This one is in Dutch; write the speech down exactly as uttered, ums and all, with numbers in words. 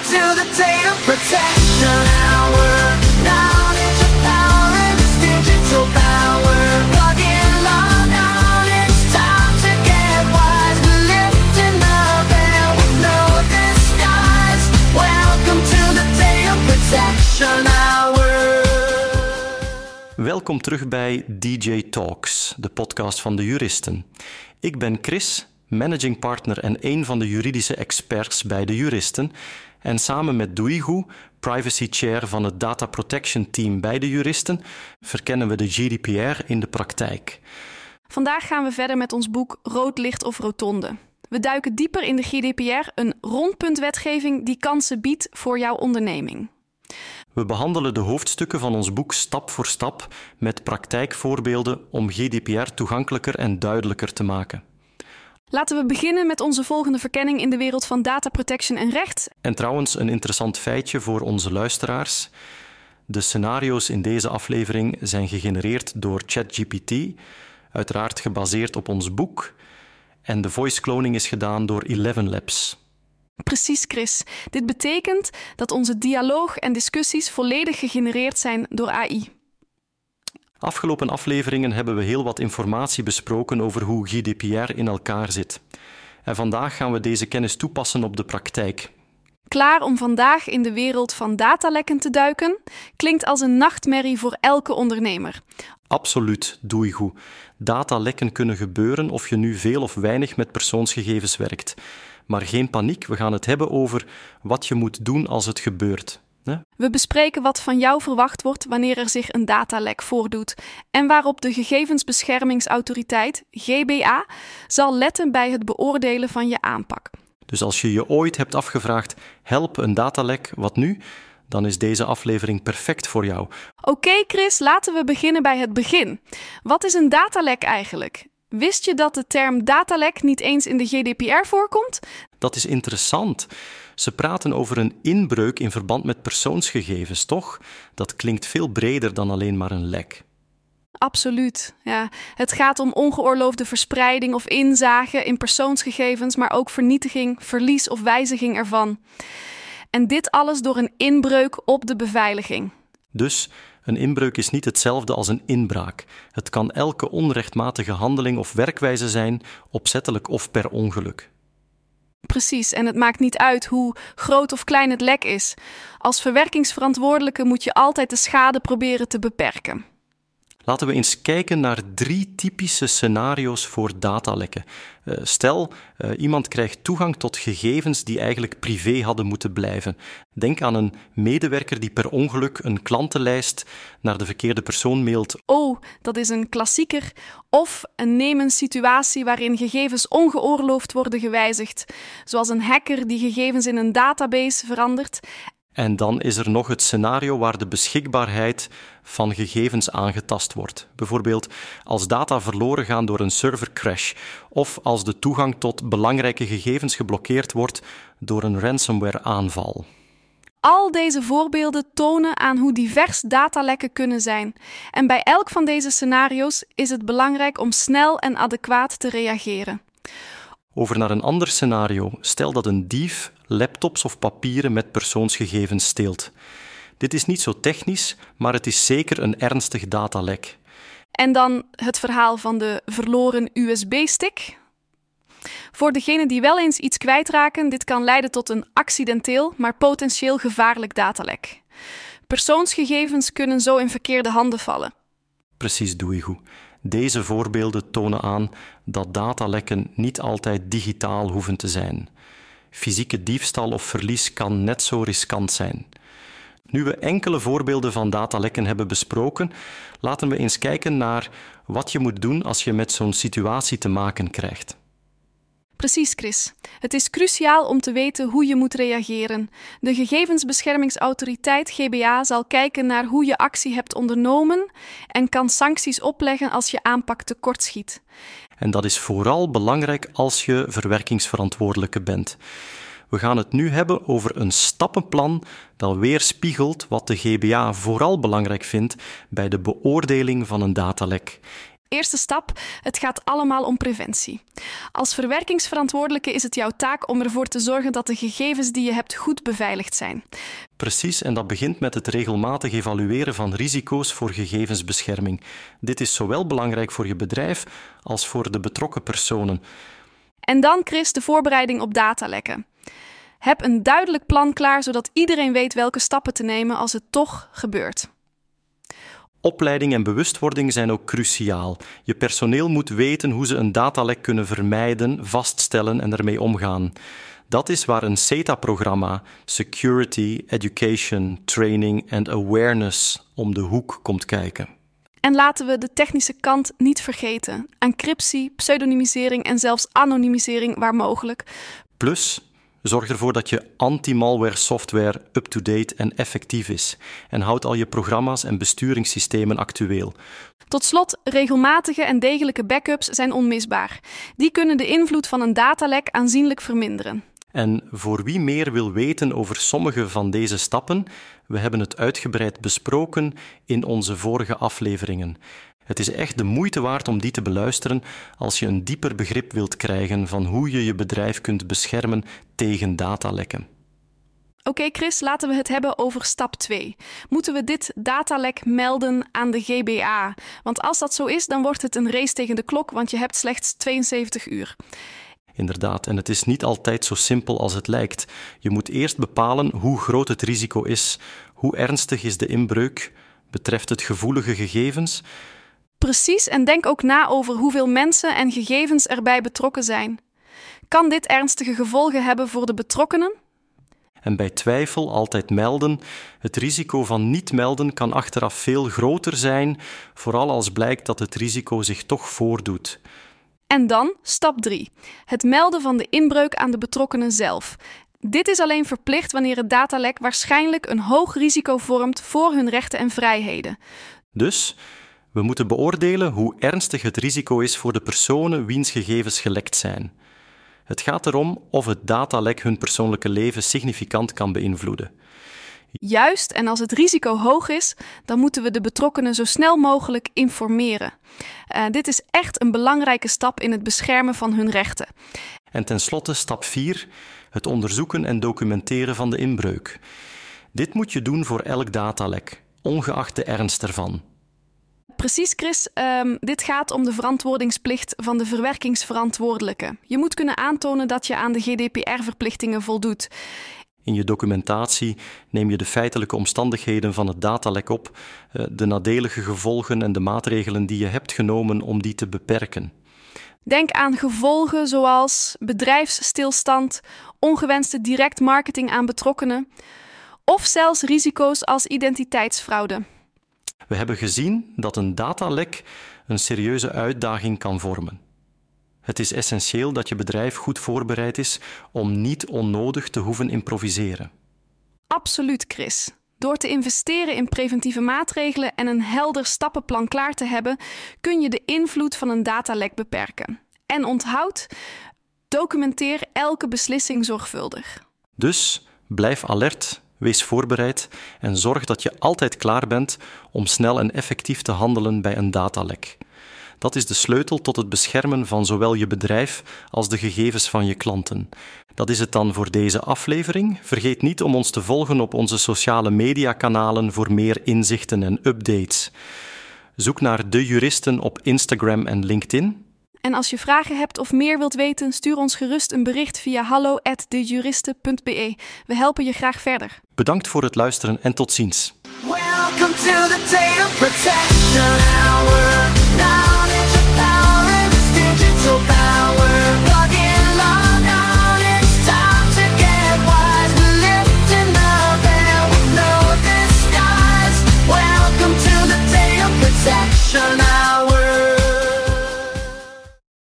to the data protection hour. Knowledge of power in this digital power. Plug in, log on, it's time to get wise. We're lifting the veil with no disguise. Welcome to the data protection hour. Welkom terug bij D J Talks, de podcast van de juristen. Ik ben Chris, managing partner en een van de juridische experts bij de juristen. En samen met Duigu, privacy chair van het data protection team bij de juristen, verkennen we de G D P R in de praktijk. Vandaag gaan we verder met ons boek Rood licht of rotonde. We duiken dieper in de G D P R, een rondpuntwetgeving die kansen biedt voor jouw onderneming. We behandelen de hoofdstukken van ons boek stap voor stap met praktijkvoorbeelden om G D P R toegankelijker en duidelijker te maken. Laten we beginnen met onze volgende verkenning in de wereld van data protection en recht. En trouwens, een interessant feitje voor onze luisteraars. De scenario's in deze aflevering zijn gegenereerd door ChatGPT, uiteraard gebaseerd op ons boek. En de voice cloning is gedaan door Eleven Labs. Precies, Chris. Dit betekent dat onze dialoog en discussies volledig gegenereerd zijn door A I. Afgelopen afleveringen hebben we heel wat informatie besproken over hoe G D P R in elkaar zit. En vandaag gaan we deze kennis toepassen op de praktijk. Klaar om vandaag in de wereld van datalekken te duiken? Klinkt als een nachtmerrie voor elke ondernemer. Absoluut, Duigu. Datalekken kunnen gebeuren of je nu veel of weinig met persoonsgegevens werkt. Maar geen paniek, we gaan het hebben over wat je moet doen als het gebeurt. We bespreken wat van jou verwacht wordt wanneer er zich een datalek voordoet en waarop de Gegevensbeschermingsautoriteit, G B A, zal letten bij het beoordelen van je aanpak. Dus als je je ooit hebt afgevraagd, help een datalek, wat nu? Dan is deze aflevering perfect voor jou. Oké okay, Chris, laten we beginnen bij het begin. Wat is een datalek eigenlijk? Wist je dat de term datalek niet eens in de G D P R voorkomt? Dat is interessant. Ze praten over een inbreuk in verband met persoonsgegevens, toch? Dat klinkt veel breder dan alleen maar een lek. Absoluut. Ja. Het gaat om ongeoorloofde verspreiding of inzage in persoonsgegevens, maar ook vernietiging, verlies of wijziging ervan. En dit alles door een inbreuk op de beveiliging. Dus een inbreuk is niet hetzelfde als een inbraak. Het kan elke onrechtmatige handeling of werkwijze zijn, opzettelijk of per ongeluk. Precies, en het maakt niet uit hoe groot of klein het lek is. Als verwerkingsverantwoordelijke moet je altijd de schade proberen te beperken. Laten we eens kijken naar drie typische scenario's voor datalekken. Uh, stel, uh, iemand krijgt toegang tot gegevens die eigenlijk privé hadden moeten blijven. Denk aan een medewerker die per ongeluk een klantenlijst naar de verkeerde persoon mailt. Oh, dat is een klassieker. Of neem een situatie waarin gegevens ongeoorloofd worden gewijzigd. Zoals een hacker die gegevens in een database verandert. En dan is er nog het scenario waar de beschikbaarheid van gegevens aangetast wordt. Bijvoorbeeld als data verloren gaan door een servercrash of als de toegang tot belangrijke gegevens geblokkeerd wordt door een ransomware-aanval. Al deze voorbeelden tonen aan hoe divers datalekken kunnen zijn. En bij elk van deze scenario's is het belangrijk om snel en adequaat te reageren. Over naar een ander scenario. Stel dat een dief laptops of papieren met persoonsgegevens steelt. Dit is niet zo technisch, maar het is zeker een ernstig datalek. En dan het verhaal van de verloren U S B-stick. Voor degenen die wel eens iets kwijtraken, dit kan leiden tot een accidenteel, maar potentieel gevaarlijk datalek. Persoonsgegevens kunnen zo in verkeerde handen vallen. Precies, Duigu. Deze voorbeelden tonen aan dat datalekken niet altijd digitaal hoeven te zijn. Fysieke diefstal of verlies kan net zo riskant zijn. Nu we enkele voorbeelden van datalekken hebben besproken, laten we eens kijken naar wat je moet doen als je met zo'n situatie te maken krijgt. Precies, Chris. Het is cruciaal om te weten hoe je moet reageren. De Gegevensbeschermingsautoriteit G B A zal kijken naar hoe je actie hebt ondernomen en kan sancties opleggen als je aanpak tekortschiet. En dat is vooral belangrijk als je verwerkingsverantwoordelijke bent. We gaan het nu hebben over een stappenplan dat weerspiegelt wat de G B A vooral belangrijk vindt bij de beoordeling van een datalek. Eerste stap, het gaat allemaal om preventie. Als verwerkingsverantwoordelijke is het jouw taak om ervoor te zorgen dat de gegevens die je hebt goed beveiligd zijn. Precies, en dat begint met het regelmatig evalueren van risico's voor gegevensbescherming. Dit is zowel belangrijk voor je bedrijf als voor de betrokken personen. En dan, Chris, de voorbereiding op datalekken. Heb een duidelijk plan klaar, zodat iedereen weet welke stappen te nemen als het toch gebeurt. Opleiding en bewustwording zijn ook cruciaal. Je personeel moet weten hoe ze een datalek kunnen vermijden, vaststellen en ermee omgaan. Dat is waar een C E T A-programma, Security, Education, Training and Awareness, om de hoek komt kijken. En laten we de technische kant niet vergeten. Encryptie, pseudonymisering en zelfs anonimisering waar mogelijk. Plus, zorg ervoor dat je anti-malware software up-to-date en effectief is. En houd al je programma's en besturingssystemen actueel. Tot slot, regelmatige en degelijke backups zijn onmisbaar. Die kunnen de invloed van een datalek aanzienlijk verminderen. En voor wie meer wil weten over sommige van deze stappen, we hebben het uitgebreid besproken in onze vorige afleveringen. Het is echt de moeite waard om die te beluisteren als je een dieper begrip wilt krijgen van hoe je je bedrijf kunt beschermen tegen datalekken. Oké okay Chris, laten we het hebben over stap twee. Moeten we dit datalek melden aan de G B A? Want als dat zo is, dan wordt het een race tegen de klok, want je hebt slechts tweeënzeventig uur. Inderdaad, en het is niet altijd zo simpel als het lijkt. Je moet eerst bepalen hoe groot het risico is. Hoe ernstig is de inbreuk? Betreft het gevoelige gegevens? Precies, en denk ook na over hoeveel mensen en gegevens erbij betrokken zijn. Kan dit ernstige gevolgen hebben voor de betrokkenen? En bij twijfel altijd melden. Het risico van niet melden kan achteraf veel groter zijn, vooral als blijkt dat het risico zich toch voordoet. En dan stap drie. Het melden van de inbreuk aan de betrokkenen zelf. Dit is alleen verplicht wanneer het datalek waarschijnlijk een hoog risico vormt voor hun rechten en vrijheden. Dus we moeten beoordelen hoe ernstig het risico is voor de personen wiens gegevens gelekt zijn. Het gaat erom of het datalek hun persoonlijke leven significant kan beïnvloeden. Juist, en als het risico hoog is, dan moeten we de betrokkenen zo snel mogelijk informeren. Uh, dit is echt een belangrijke stap in het beschermen van hun rechten. En tenslotte stap vier, het onderzoeken en documenteren van de inbreuk. Dit moet je doen voor elk datalek, ongeacht de ernst ervan. Precies, Chris. Um, dit gaat om de verantwoordingsplicht van de verwerkingsverantwoordelijke. Je moet kunnen aantonen dat je aan de G D P R-verplichtingen voldoet. In je documentatie neem je de feitelijke omstandigheden van het datalek op, de nadelige gevolgen en de maatregelen die je hebt genomen om die te beperken. Denk aan gevolgen zoals bedrijfsstilstand, ongewenste direct marketing aan betrokkenen of zelfs risico's als identiteitsfraude. We hebben gezien dat een datalek een serieuze uitdaging kan vormen. Het is essentieel dat je bedrijf goed voorbereid is om niet onnodig te hoeven improviseren. Absoluut, Chris. Door te investeren in preventieve maatregelen en een helder stappenplan klaar te hebben, kun je de invloed van een datalek beperken. En onthoud, documenteer elke beslissing zorgvuldig. Dus blijf alert, wees voorbereid en zorg dat je altijd klaar bent om snel en effectief te handelen bij een datalek. Dat is de sleutel tot het beschermen van zowel je bedrijf als de gegevens van je klanten. Dat is het dan voor deze aflevering. Vergeet niet om ons te volgen op onze sociale mediakanalen voor meer inzichten en updates. Zoek naar De Juristen op Instagram en LinkedIn. En als je vragen hebt of meer wilt weten, stuur ons gerust een bericht via hallo at dejuristen punt b e. We helpen je graag verder. Bedankt voor het luisteren en tot ziens. Welcome to the Data Protection.